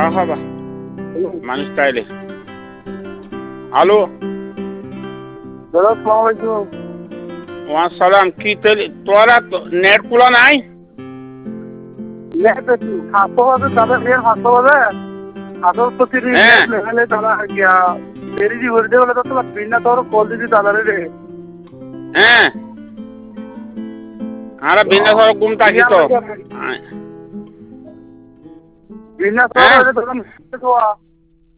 Marhaba. মানুষ তাইলে hello আসসালামু আলাইকুম। ওয়াসালাম কি তোরা নেট খোলা নাই নেট হাসপাতালে তাদের নেট হাসপাতালে হাসপাতাল নেট লেখালে তারা গিয়া দেরি করে দেবলে তো বিনা তোর কল দিদি তাদের রে হ্যাঁ আরে বিনা সর ঘুম থাকি তো বিনা তোর তখন